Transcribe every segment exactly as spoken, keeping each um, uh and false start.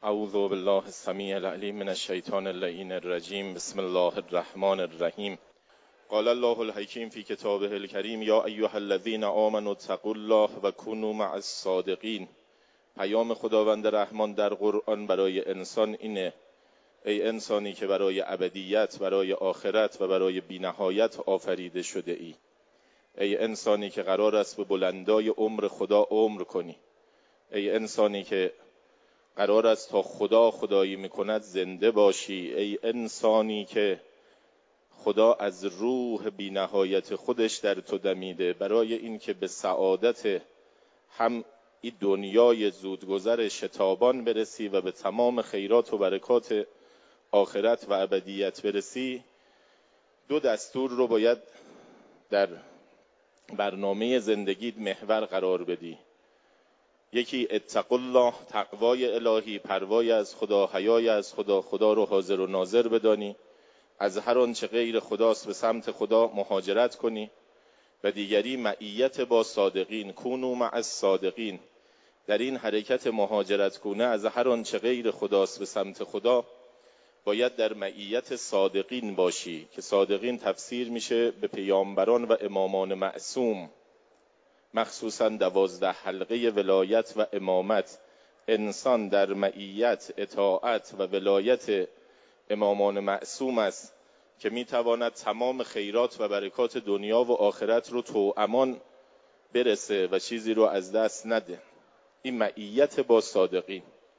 اعوذ بالله السمیع العلیم من الشیطان اللعین الرجیم. بسم الله الرحمن الرحیم. قال الله الحکیم فی کتابه الکریم یا ایها الذین آمنوا اتقوا الله و کونوا مع الصادقین. پیام خداوند رحمان در قرآن برای انسان اینه: ای انسانی که برای ابدیت، برای آخرت و برای بینهایت آفریده شده ای. ای انسانی که قرار است به بلندای عمر خدا عمر کنی. ای انسانی که قرار است تا خدا خدایی میکند زنده باشی. ای انسانی که خدا از روح بی‌نهایت خودش در تو دمیده برای اینکه به سعادت هم این دنیای زودگذر شتابان برسی و به تمام خیرات و برکات آخرت و ابدیت برسی. دو دستور رو باید در برنامه زندگیت محور قرار بدی. یکی اتقوا الله، تقوای الهی، پروای از خدا، حیای از خدا، خدا رو حاضر و ناظر بدانی، از هر آنچه غیر خداست به سمت خدا مهاجرت کنی. و دیگری معیت با صادقین، کونوا مع الصادقین. در این حرکت مهاجرت کنه از هر آنچه غیر خداست به سمت خدا باید در معیت صادقین باشی، که صادقین تفسیر میشه به پیامبران و امامان معصوم، مخصوصا دوازده حلقه ولایت و امامت. انسان در معیت، اطاعت و ولایت امامان معصوم است که میتواند تمام خیرات و برکات دنیا و آخرت رو توامان برسه و چیزی رو از دست نده. این معیت با صادقین.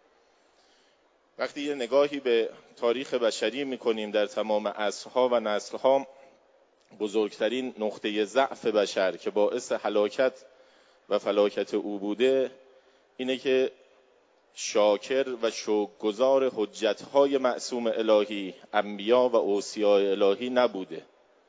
وقتی یه نگاهی به تاریخ بشری میکنیم در تمام عصرها و نسلها، بزرگترین نقطه ضعف بشر که باعث هلاکت و فلاکت او بوده اینه که شاکر و شکرگزار حجتهای معصوم الهی، انبیا و اوصیاء الهی نبوده.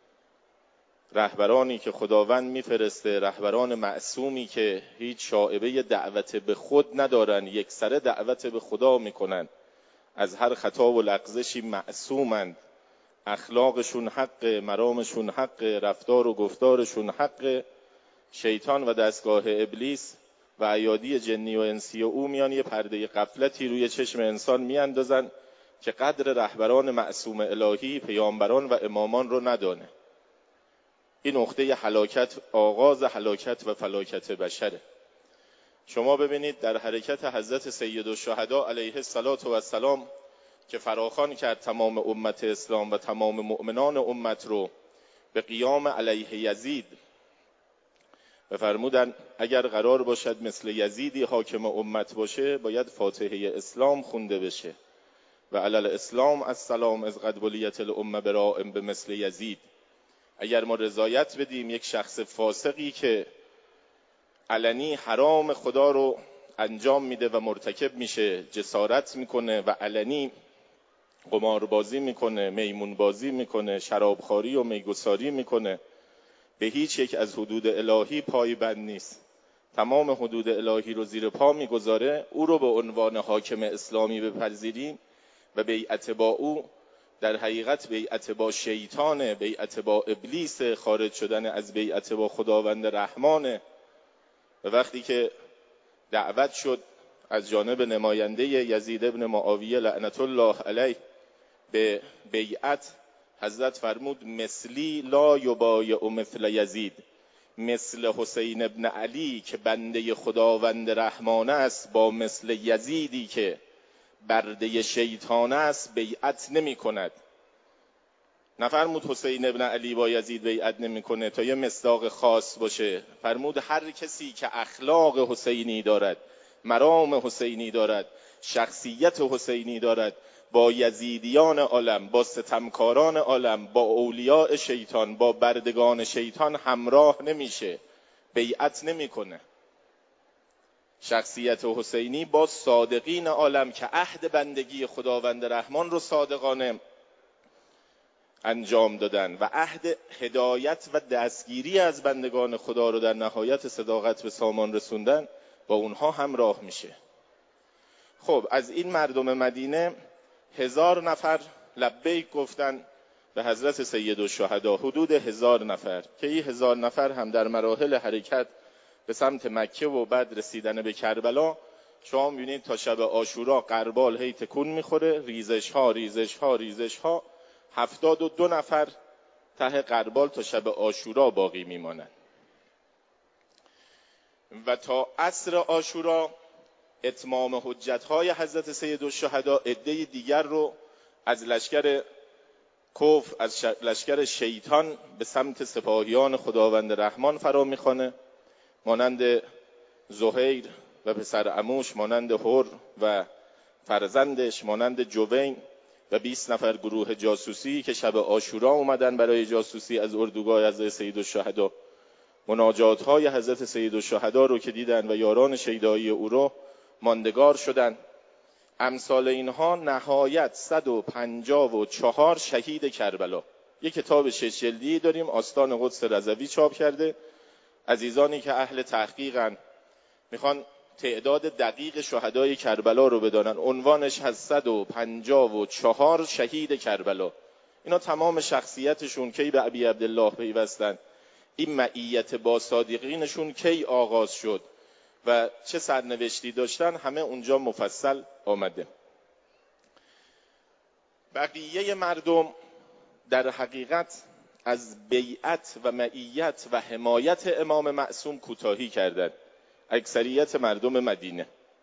رهبرانی که خداوند میفرسته، رهبران معصومی که هیچ شائبه دعوت به خود ندارن، یک سره دعوت به خدا میکنن، از هر خطا و لغزشی معصومند، اخلاقشون حق، مرامشون حق، رفتار و گفتارشون حق. شیطان و دستگاه ابلیس و ایادی جنی و انسی او میان یه پرده غفلتی روی چشم انسان میاندازن که قدر رهبران معصوم الهی، پیامبران و امامان رو ندانه. این نقطه هلاکت، آغاز هلاکت و فلاکت بشره. شما ببینید در حرکت حضرت سیدالشهدا علیه السلام که فراخوان کرد تمام امت اسلام و تمام مؤمنان امت رو به قیام علیه یزید، بفرمودن اگر قرار باشد مثل یزیدی حاکم امت باشه باید فاتحه اسلام خونده بشه و علی الاسلام السلام از قد بلیت الامه برائم به مثل یزید. اگر ما رضایت بدیم یک شخص فاسقی که علنی حرام خدا رو انجام میده و مرتکب میشه، جسارت میکنه و علنی قماربازی میکنه، میمونبازی میکنه، شرابخواری و میگساری میکنه، به هیچ یک از حدود الهی پای بند نیست، تمام حدود الهی رو زیر پا میگذاره، او رو به عنوان حاکم اسلامی بپذیریم و بیعت با او در حقیقت بیعت با شیطان، بیعت با ابلیس، خارج شدن از بیعت با خداوند رحمانه. و وقتی که دعوت شد از جانب نماینده یزید ابن معاویه لعنت الله علیه به بیعت، حضرت فرمود مثلی لا یبایع مثل یزید، مثل حسین ابن علی که بنده خداوند رحمان است با مثل یزیدی که برده شیطان است بیعت نمی کند. نفرمود حسین ابن علی با یزید بیعت نمی کنه تا یه مصداق خاص باشه، فرمود هر کسی که اخلاق حسینی دارد، مرام حسینی دارد، شخصیت حسینی دارد، با یزیدیان عالم، با ستمکاران عالم، با اولیاء شیطان، با بردگان شیطان همراه نمیشه، بیعت نمیکنه. شخصیت حسینی با صادقین عالم که عهد بندگی خداوند رحمان رو صادقانه انجام دادن و عهد هدایت و دستگیری از بندگان خدا رو در نهایت صداقت به سامان رسوندن، با اونها همراه میشه. خب از این مردم مدینه هزار نفر لبیک گفتن به حضرت سیدالشهدا، حدود هزار نفر که این هزار نفر هم در مراحل حرکت به سمت مکه و بعد رسیدن به کربلا شما می‌بینید تا شب عاشورا غربال هی تکون میخوره، ریزش ها ریزش ها ریزش ها، هفتاد و دو نفر ته غربال تا شب عاشورا باقی میمانند. و تا عصر عاشورا اتمام حجت‌های حضرت سیدالشهدا عده دیگر رو از لشکر کفر، از لشکر شیطان به سمت سپاهیان خداوند رحمان فرا میخوانه، مانند زهیر و پسر عموش، مانند هر و فرزندش، مانند جوین و بیست نفر گروه جاسوسی که شب عاشورا اومدن برای جاسوسی از اردوگاه حضرت سیدالشهدا. مناجات های حضرت سیدالشهدا رو که دیدن و یاران شیدایی او رو ماندگار شدن. امثال اینها نهایت صد و پنجاه و چهار شهید کربلا. یک کتاب شش جلدی داریم، آستان قدس رضوی چاپ کرده. عزیزانی که اهل تحقیقن میخوان تعداد دقیق شهدای کربلا رو بدانن، عنوانش هست صد و پنجاه و چهار شهید کربلا. اینا تمام شخصیتشون کی به ابی عبدالله پیوستن، این معیت با صادقینشون کی آغاز شد و چه سرنوشتی داشتن، همه اونجا مفصل آمده. بقیه مردم در حقیقت از بیعت و معیت و حمایت امام معصوم کوتاهی کردند. اکثریت مردم مدینه.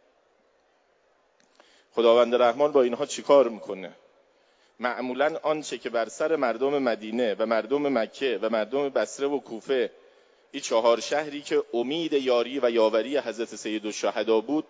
خداوند رحمان با اینها چیکار میکنه؟ معمولاً آنچه که بر سر مردم مدینه و مردم مکه و مردم بصره و کوفه، این چهار شهری که امید یاری و یاوری حضرت سیدالشهدا بود،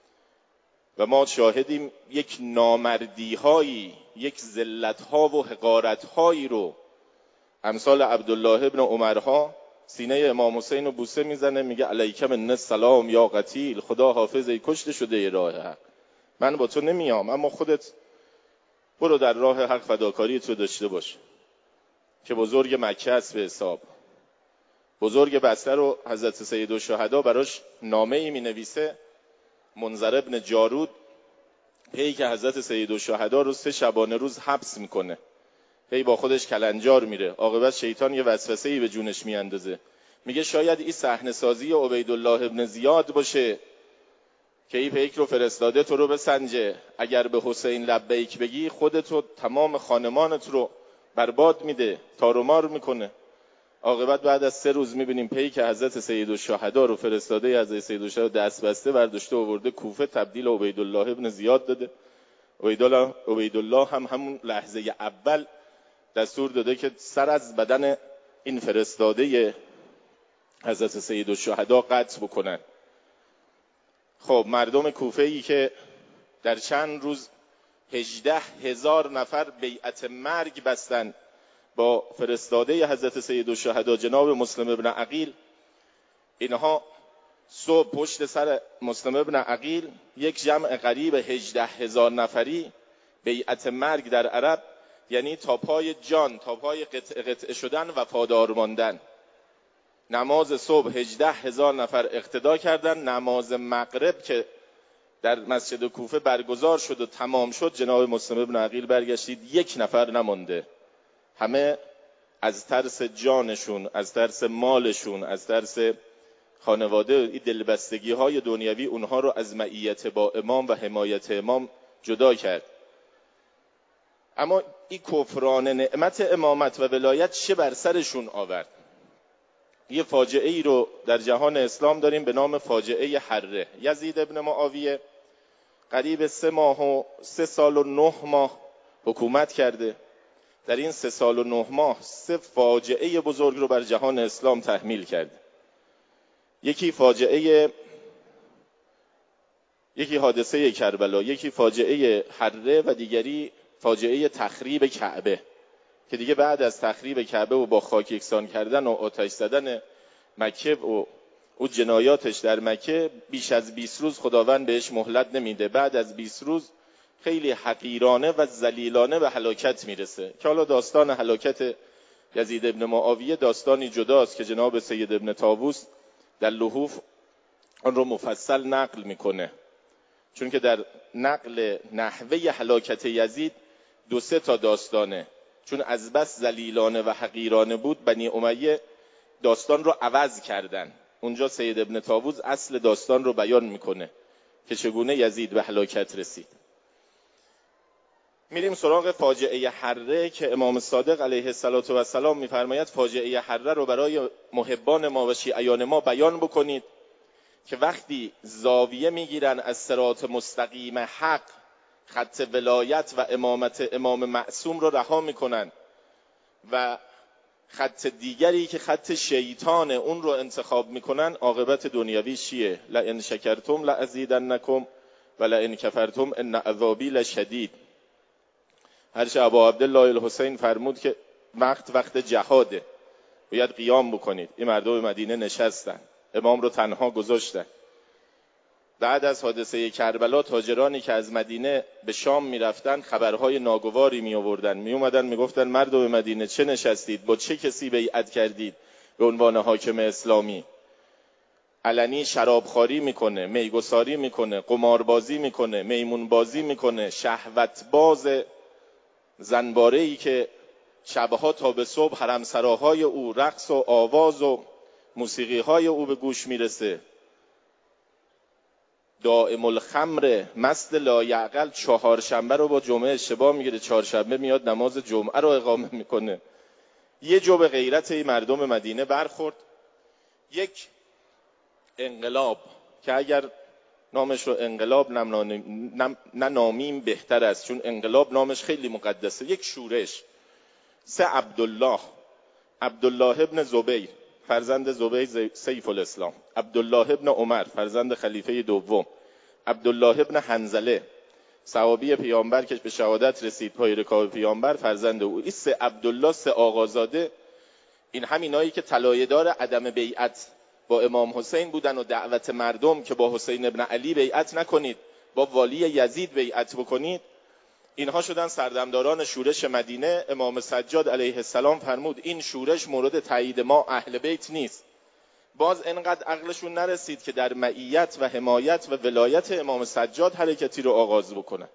و ما شاهدیم یک نامردی هایی، یک ذلت ها و حقارت هایی رو امثال عبدالله ابن عمرها سینه امام حسین رو بوسه میزنه، میگه علیکم من السلام یا قتیل، خدا حافظ ای کشته شده راه حق، من با تو نمیام اما خودت برو در راه حق فداکاری تو داشته باش. که بزرگ مکه است به حساب. بزرگ بصره رو حضرت سیدالشهدا براش نامه ای می نویسه. منذر ابن جارود هی که حضرت سیدالشهدا رو سه شبانه روز حبس میکنه، هی با خودش کلنجار میره، عاقبت شیطان یه وسوسه ای به جونش میاندازه، میگه شاید این صحنه سازی عبیدالله ابن زیاد باشه که این پیک رو فرستاده تو رو بسنجه، اگر به حسین لبیک بگی خودتو تمام خانمانت رو برباد میده، تار و مار میکنه. عاقبت بعد از سه روز میبینیم پیک حضرت سیدالشهدا رو فرستاده حضرت سیدالشهدا دست بسته برداشته آورده کوفه، تبدیل عبیدالله ابن زیاد داده. عبیدالله عبیدالله هم همون لحظه اول دستور داده که سر از بدن این فرستاده حضرت سیدالشهدا قطع بکنن. خب مردم کوفه ای که در چند روز هجده هزار نفر بیعت مرگ بستن با فرستاده حضرت سیدالشهدا جناب مسلم ابن عقیل، اینها صبح پشت سر مسلم ابن عقیل یک جمع قریب هجده هزار نفری بیعت مرگ در عرب یعنی تا پای جان، تا پای قطع قطع شدن وفادار ماندن. نماز صبح هجده هزار نفر اقتدا کردن. نماز مغرب که در مسجد کوفه برگزار شد و تمام شد، جناب مسلم ابن عقیل برگشتید یک نفر نمانده. همه از ترس جانشون، از ترس مالشون، از ترس خانواده، این دلبستگی های دنیوی اونها رو از معیت با امام و حمایت امام جدا کرد. اما این کفران نعمت امامت و ولایت چه بر سرشون آورد؟ یه فاجعه ای رو در جهان اسلام داریم به نام فاجعه حره. یزید ابن معاویه قریب سه ماه و سه سال و نه ماه حکومت کرده. در این سه سال و نه ماه سه فاجعه بزرگ رو بر جهان اسلام تحمیل کرده. یکی فاجعه یکی حادثه کربلا، یکی فاجعه حره و دیگری فاجعه تخریب کعبه، که دیگه بعد از تخریب کعبه و با خاک یکسان کردن و آتش زدن مکه و او جنایاتش در مکه بیش از بیست روز خداوند بهش مهلت نمیده. بعد از بیست روز خیلی حقیرانه و ذلیلانه به هلاکت میرسه، که حالا داستان هلاکت یزید ابن معاویه داستانی جداست که جناب سید ابن طاووس در لحوف آن رو مفصل نقل میکنه، چون که در نقل نحوه هلاکت یزید دو سه تا داستانه، چون از بس ذلیلانه و حقیرانه بود بنی امیه داستان رو عوض کردن. اونجا سید ابن طاووس اصل داستان رو بیان میکنه که چگونه یزید به هلاکت رسید. میریم سراغ فاجعه حره که امام صادق علیه السلام میفرماید فاجعه حره رو برای محبان ما و شیعیان ما بیان بکنید که وقتی زاویه میگیرن از صراط مستقیم حق، خط ولایت و امامت امام معصوم رو رها میکنن و خط دیگری که خط شیطان اون رو انتخاب میکنن، عاقبت دنیوی چیه؟ لئن شکرتم لازیدنکم و لئن کفرتم ان عذابی لشدید. هرچه ابا عبدالله الحسین فرمود که وقت وقت جهاده، باید قیام بکنید. این مردم مدینه نشستن، امام رو تنها گذاشتن. بعد از حادثه کربلا تاجرانی که از مدینه به شام میرفتن خبرهای ناگواری می آوردن، می اومدن می گفتن مردم مدینه چه نشستید؟ با چه کسی بیعت کردید به عنوان حاکم اسلامی؟ علنی شرابخواری میکنه، میگساری میکنه، قماربازی میکنه، میمونبازی میکنه، شهوت باز زنباره‌ای که شبها تا به صبح حرمسراهای او رقص و آواز و موسیقی‌های او به گوش میرسه، دائم الخمر، مست لایعقل، چهارشنبه رو با جمعه اشتباه میگیره، چهارشنبه میاد نماز جمعه رو اقامه میکنه. یه جو به غیرت این مردم مدینه برخورد. یک انقلاب که اگر نامش رو انقلاب ننامیم بهتر است، چون انقلاب نامش خیلی مقدسه. یک شورش. سه عبدالله، عبدالله ابن زبیر فرزند زبیر سیف الاسلام، عبدالله ابن عمر فرزند خلیفه دوم، عبدالله ابن حنظله صحابی پیامبر که به شهادت رسید پای رکاب پیامبر فرزند او. این سه عبدالله، سه آقازاده، این همینایی که طلایه‌دار عدم بیعت با امام حسین بودن و دعوت مردم که با حسین ابن علی بیعت نکنید، با والی یزید بیعت بکنید، اینها شدن سردمداران شورش مدینه. امام سجاد علیه السلام فرمود این شورش مورد تایید ما اهل بیت نیست. باز انقدر عقلشون نرسید که در معیت و حمایت و ولایت امام سجاد حرکتی رو آغاز بکنن.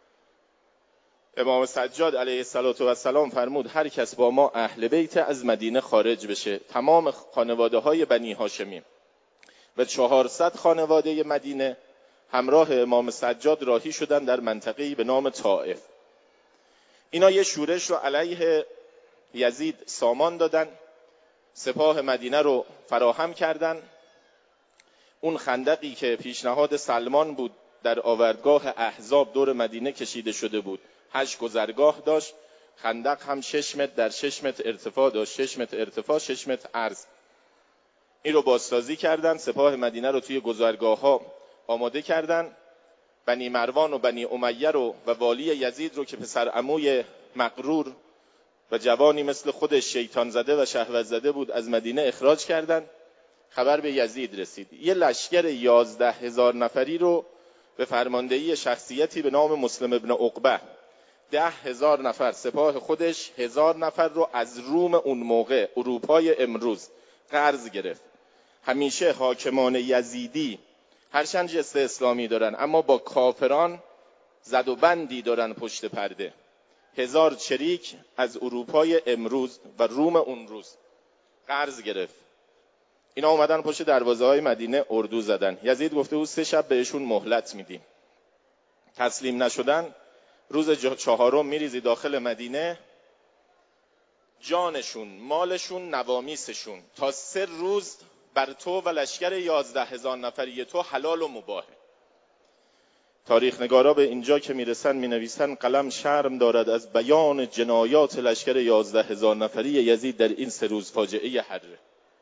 امام سجاد علیه السلام فرمود هر کس با ما اهل بیت از مدینه خارج بشه. تمام خانواده های بنی هاشمی و چهارصد خانواده مدینه همراه امام سجاد راهی شدن در منطقه‌ای به نام طائف. اینا یه شورش رو علیه یزید سامان دادن، سپاه مدینه رو فراهم کردن. اون خندقی که پیشنهاد سلمان بود در آوردگاه احزاب دور مدینه کشیده شده بود، هشت گذرگاه داشت. خندق هم شش متر در شش متر ارتفاع داشت، شش متر ارتفاع، شش متر عرض. این رو بازسازی کردن، سپاه مدینه رو توی گذرگاه ها آماده کردن. بنی مروان و بنی امیه رو و والی یزید رو که پسر عموی مغرور و جوانی مثل خودش شیطان زده و شهوت زده بود از مدینه اخراج کردن. خبر به یزید رسید. یه لشکر یازده هزار نفری رو به فرماندهی شخصیتی به نام مسلم ابن عقبه، ده هزار نفر سپاه خودش، هزار نفر رو از روم اون موقع، اروپای امروز، قرض گرفت. همیشه حاکمان یزیدی هرچند جست اسلامی دارن اما با کافران زد و بندی دارن پشت پرده. هزار چریک از اروپای امروز و روم اون روز قرض گرفت. اینا اومدن پشت دروازه های مدینه اردو زدن. یزید گفته بود سه شب بهشون مهلت میدیم. تسلیم نشدن، روز چهارم میریزی داخل مدینه، جانشون، مالشون، نوامیسشون تا سه روز بر تو و لشکر یازده هزار نفری تو حلال و مباهه. تاریخ نگارا به اینجا که میرسن مینویسن قلم شرم دارد از بیان جنایات لشکر یازده هزار نفری یزید در این سه روز فاجعه حره.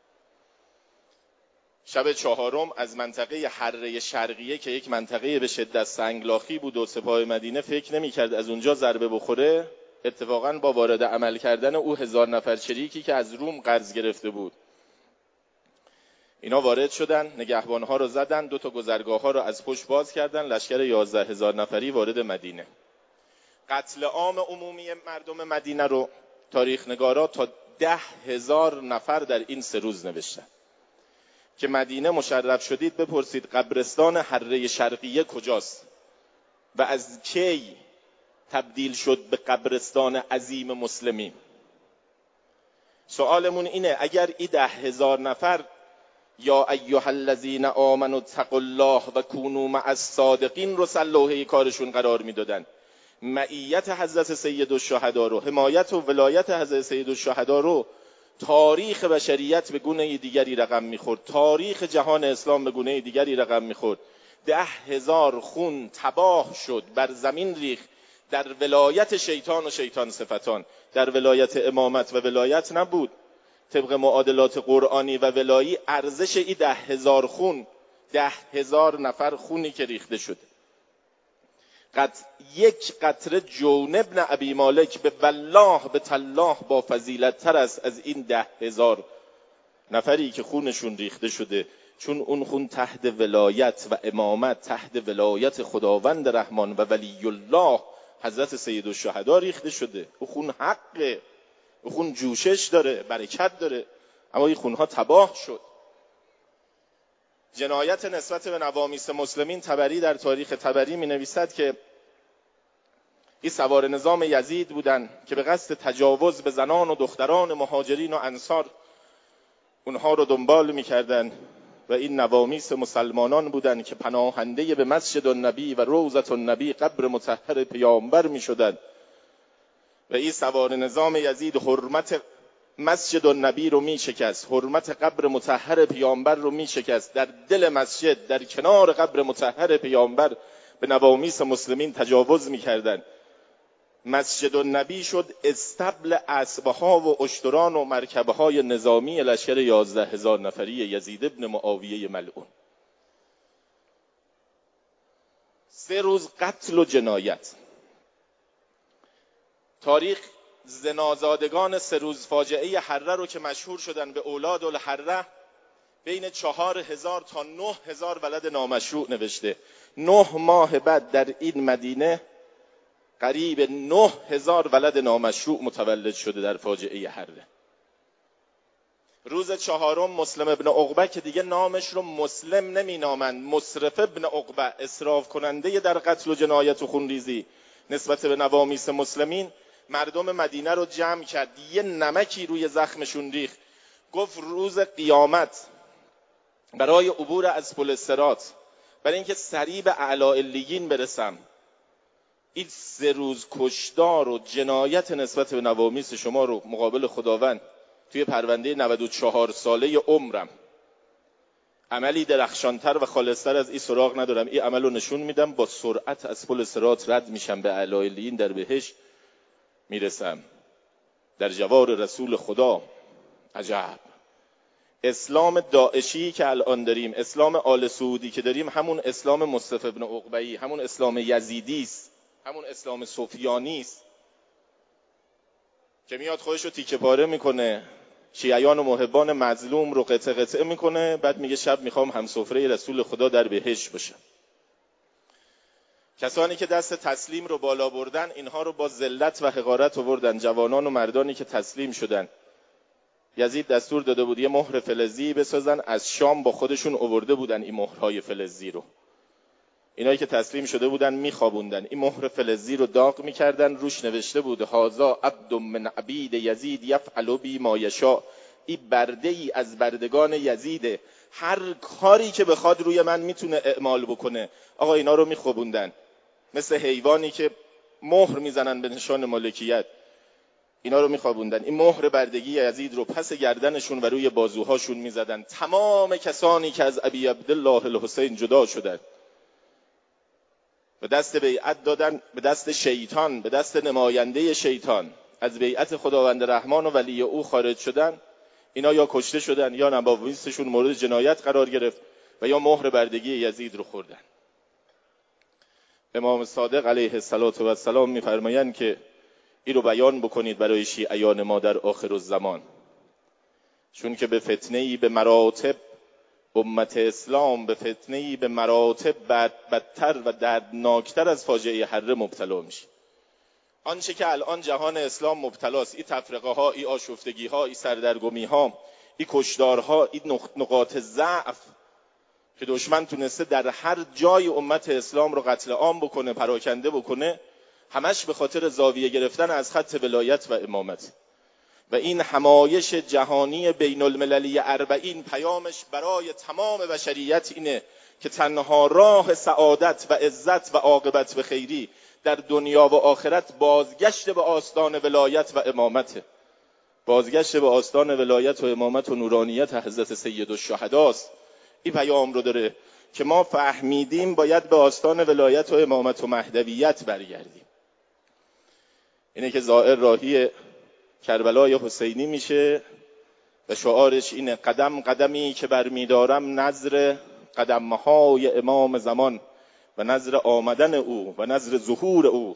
شب چهارم از منطقه حره شرقیه که یک منطقه به شدت سنگلاخی بود و سپاه مدینه فکر نمی‌کرد از اونجا ضربه بخوره، اتفاقاً با وارد عمل کردن او هزار نفر چریکی که از روم قرض گرفته بود، اینا وارد شدن، نگهبانها رو زدن، دو تا گذرگاه‌ها رو از پشت باز کردن، لشکر یازده هزار نفری وارد مدینه. قتل عام عمومی مردم مدینه رو تاریخ نگارا تا ده هزار نفر در این سه روز نوشتن. که مدینه مشرف شدید بپرسید قبرستان حره شرقیه کجاست و از کی تبدیل شد به قبرستان عظیم مسلمین. سوالمون اینه اگر این ده هزار نفر یا ایها الذین آمنوا اتقوا الله و کونوا مع الصادقین رو سر لوحه کارشون قرار میدادن. معیت حضرت سیدالشهدا رو، حمایت و ولایت حضرت سیدالشهدا رو تاریخ بشریت به گونه دیگری رقم میخورد، تاریخ جهان اسلام به گونه دیگری رقم میخورد. ده هزار خون تباه شد، بر زمین ریخت در ولایت شیطان و شیطان صفتان. در ولایت امامت و ولایت نبود. طبق معادلات قرآنی و ولایی ارزش ای ده هزار خون، ده هزار نفر خونی که ریخته شده، قط یک قطره جون ابن ابی مالک به والله به تالله با فضیلت تر است از این ده هزار نفری که خونشون ریخته شده، چون اون خون تحت ولایت و امامت، تحت ولایت خداوند رحمان و ولی الله حضرت سیدالشهدا ریخته شده. اون خون حقه، اون خون جوشش داره، برکت داره، اما این خونها تباه شد. جنایت نسبت به نوامیس مسلمین، طبری در تاریخ طبری می نویسد که این سوار نظام یزید بودن که به قصد تجاوز به زنان و دختران مهاجرین و انصار اونها رو دنبال می کردن و این نوامیس مسلمانان بودن که پناهنده به مسجد النبی و روضة النبی قبر مطهر پیامبر می شدن و این سوار نظام یزید حرمت مسجد النبی رو می شکست، حرمت قبر مطهر پیامبر رو می شکست. در دل مسجد، در کنار قبر مطهر پیامبر به نوامیس مسلمین تجاوز می کردن. مسجد النبی شد استبل اسبها و اشتران و مرکبه های نظامی لشکر یازده هزار نفری یزید ابن معاویه ملعون. سه روز قتل و جنایت. تاریخ زنازادگان سه روز فاجعه حره رو که مشهور شدن به اولاد الحره بین چهار هزار تا نه هزار ولد نامشروع نوشته. نه ماه بعد در این مدینه قریب نه هزار ولد نامشروع متولد شده در فاجعه حره. روز چهارم مسلم ابن عقبه که دیگه نامش رو مسلم نمی نامند، مسرف ابن عقبه، اسراف کننده در قتل و جنایت و خونریزی نسبت به نوامیس مسلمین، مردم مدینه رو جمع کرد، یه نمکی روی زخمشون ریخت، گفت روز قیامت برای عبور از پل صراط، برای اینکه سریع به اعلی علیین برسم، این سه روز کشتار و جنایت نسبت به نوامیس شما رو مقابل خداوند توی پرونده نود و چهار ساله عمرم عملی درخشانتر و خالصتر از این سراغ ندارم. این عمل رو نشون میدم، با سرعت از پل صراط رد میشم، به اعلی علیین در بهشت میرسم، در جوار رسول خدا. عجب. اسلام داعشی که الان داریم، اسلام آل سعودی که داریم، همون اسلام مصطفی ابن عقبه‌ای، همون اسلام یزیدی است، همون اسلام سفیانی است که میاد خودش رو تیکه پاره میکنه، شیعیان و محبان مظلوم رو قطعه قطعه میکنه، بعد میگه شب میخوام هم سفره رسول خدا در بهشت باشم. کسانی که دست تسلیم رو بالا بردن، اینها رو با ذلت و حقارت آوردن. جوانان و مردانی که تسلیم شدن، یزید دستور داده بود یه مهر فلزی بسازن، از شام با خودشون آورده بودن این مهرهای فلزی رو. اینایی که تسلیم شده بودن میخوابوندن، این مهر فلزی رو داغ میکردن، روش نوشته بود هذا عبد من عبید یزید یفعل بی ما یشاء. این برده ای از بردگان یزیده، هر کاری که بخواد روی من میتونه اعمال بکنه. آقا اینا رو میخوابوندن مثل حیوانی که مهر میزنن به نشان مالکیت، اینا رو میخوابوندن. این مهر بردگی یزید رو پس گردنشون و روی بازوهاشون میزدن. تمام کسانی که از ابی عبدالله الحسین جدا شدن، به دست بیعت دادن، به دست شیطان، به دست نماینده شیطان، از بیعت خداوند رحمان و ولی او خارج شدن، اینا یا کشته شدن یا نوامیسشون مورد جنایت قرار گرفت و یا مهر بردگی یزید رو خوردن. امام صادق علیه السلام میفرمایند که این رو بیان بکنید برای شیعیان ما در آخر الزمان، چون که به فتنه‌ای به مراتب امت اسلام، به فتنه‌ای به مراتب بد بدتر و دردناکتر از فاجعه حره مبتلا میشه. آنچه که الان جهان اسلام مبتلاست، این تفرقه ها، این آشفتگی ها، این سردرگمی ها، این کشدار ها، این نقاط ضعف که دشمن تونسته در هر جای امت اسلام رو قتل عام بکنه، پراکنده بکنه، همش به خاطر زاویه گرفتن از خط ولایت و امامت. و این همایش جهانی بین المللی اربعین پیامش برای تمام بشریت اینه که تنها راه سعادت و عزت و عاقبت به خیری در دنیا و آخرت بازگشت به آستان ولایت و امامته. بازگشت به آستان ولایت و امامت و نورانیت حضرت سیدالشهداست. این پیام رو داره که ما فهمیدیم باید به آستان ولایت و امامت و مهدویت برگردیم. اینه که زائر راهی کربلای حسینی میشه و شعارش اینه: قدم قدمی که برمیدارم نظر قدمهای امام زمان و نظر آمدن او و نظر ظهور او.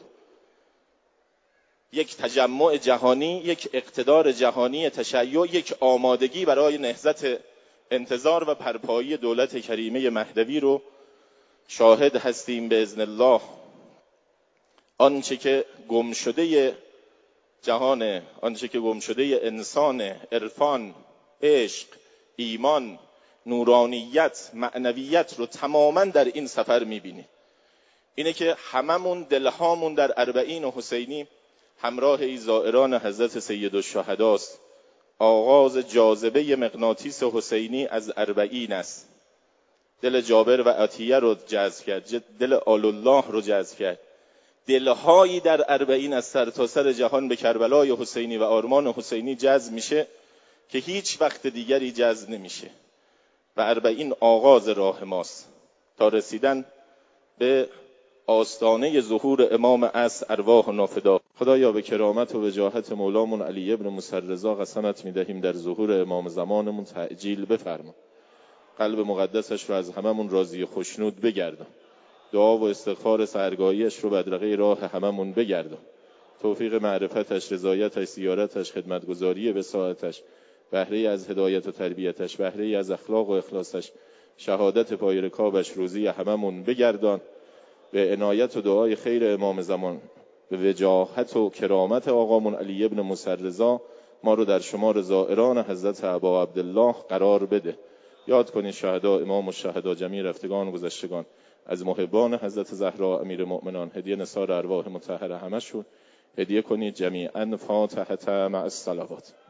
یک تجمع جهانی، یک اقتدار جهانی تشیع، یک آمادگی برای نهضت انتظار و پرپایی دولت کریمه مهدوی رو شاهد هستیم باذن الله. آنچه که گم شده جهان، آنچه که گم شده انسان، عرفان، عشق، ایمان، نورانیت، معنویت رو تماما در این سفر میبینی. اینه که هممون دلهامون در اربعین و حسینی همراه ای زائران حضرت سیدالشهداست. آغاز جاذبه مغناطیس حسینی از اربعین است. دل جابر و عطیه رو جذب کرد، دل آل الله رو جذب کرد. دلهایی در اربعین از سرتاسر سر جهان به کربلای حسینی و آرمان حسینی جذب میشه که هیچ وقت دیگری جذب نمیشه و اربعین آغاز راه ماست تا رسیدن به آستانه ظهور امام عصر ارواح نافدا. خدایا به کرامت و وجاهت مولامون علی ابن موسی رضا قسمت میدهیم در ظهور امام زمانمون تعجیل بفرما. قلب مقدسش رو از هممون راضی خوشنود بگردان. دعا و استغفار سحرگاهیش رو بدرقه راه هممون بگردان. توفیق معرفتش، رضایتش، زیارتش، خدمتگزاری به ساعتش، بهره از هدایت و تربیتش، بهره از اخلاق و اخلاصش، شهادت پای رکابش روزی هممون بگردان. به عنایت و دعای خیر امام زمان، به وجاهت و کرامت آقامون علی ابن موسی رضا ما رو در شمار زائران حضرت ابا عبدالله قرار بده. یاد کنید شهدا، امام الشهدا، جمیع رفتگان و گذشتگان، از محبان حضرت زهرا امیر مؤمنان، هدیه نثار ارواح مطهره همشون هدیه کنید جمیعاً. فاتحه مع الصلوات.